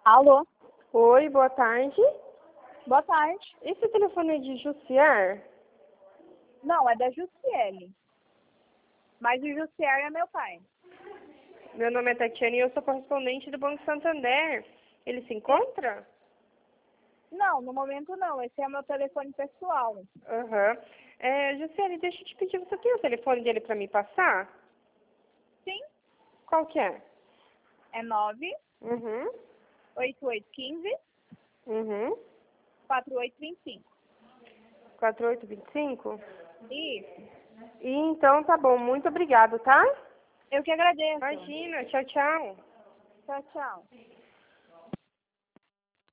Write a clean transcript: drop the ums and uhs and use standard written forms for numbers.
Alô? Oi, boa tarde. Boa tarde. Esse telefone é de Jussier? Não, é da Jussiele. Mas o Jussier é meu pai. Meu nome é Tatiana e eu sou correspondente do Banco Santander. Ele se encontra? Não, no momento não. Esse é meu telefone pessoal. Aham. Jussier, deixa eu te pedir, você tem o telefone dele para me passar? Sim, Qual que é? é 9 Uhum. 8815 Uhum. 4825. 4825? Isso. E então tá bom, muito obrigado, tá? Eu que agradeço. Imagina, tchau, tchau. Tchau, tchau.